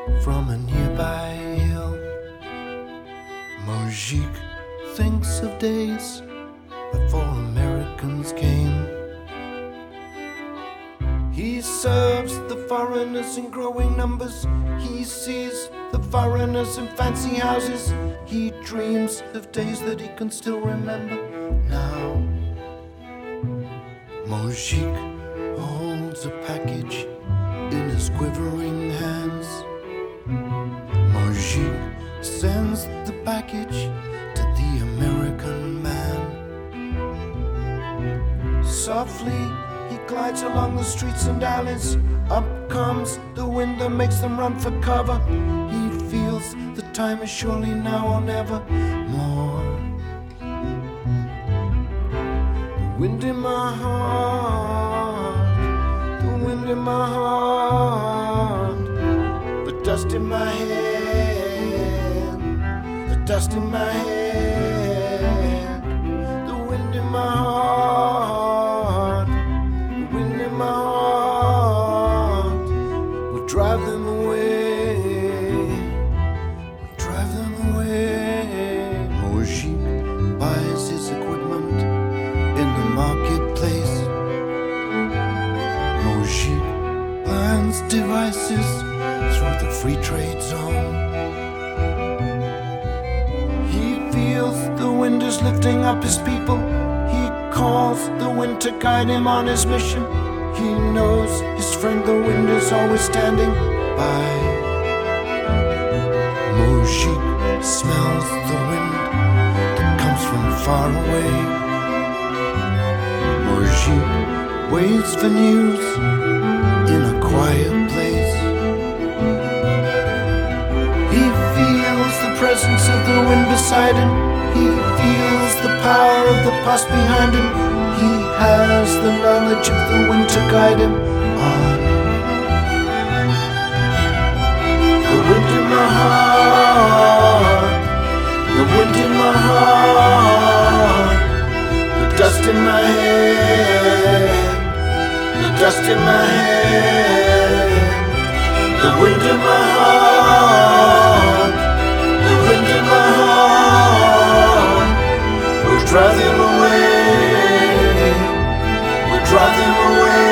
from a nearby hill. Moujik thinks of days before Americans came. He serves the foreigners in growing numbers. He sees the foreigners in fancy houses. He dreams of days that he can still remember now. Moujik holds a package in his quivering hands. Moujik sends the package to the American man. Softly he glides along the streets and alleys. Up comes the wind that makes them run for cover. He feels the time is surely now or never more. The wind in my heart, the wind in my heart, the dust in my head, the dust in my head, the wind in my heart, the wind in my heart will drive them away, will drive them away. Moujik buys his equipment in the marketplace. Moujik plans devices through the free trade zone. He feels the wind is lifting up his people. He calls the wind to guide him on his mission. He knows his friend the wind is always standing by. Moujik smells the wind that comes from far away. Moujik waits for news in a quiet place. He feels the presence of the wind beside him. He feels the power of the past behind him. He has the knowledge of the wind to guide him on. The wind in my heart, the wind in my heart, the dust in my head, the dust in my head, the wind in my heart, the wind in my heart will drive them away, will drive them away.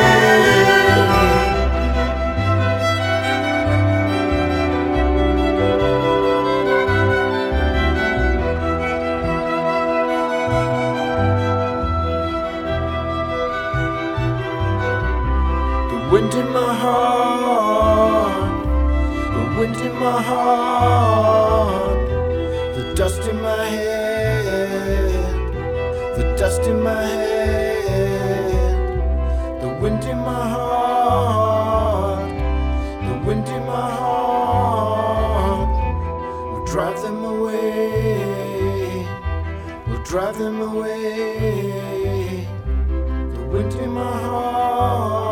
The wind in my heart, the wind in my heart, the dust in my head, the dust in my head, the wind in my heart, the wind in my heart will drive them away, will drive them away. The wind in my heart.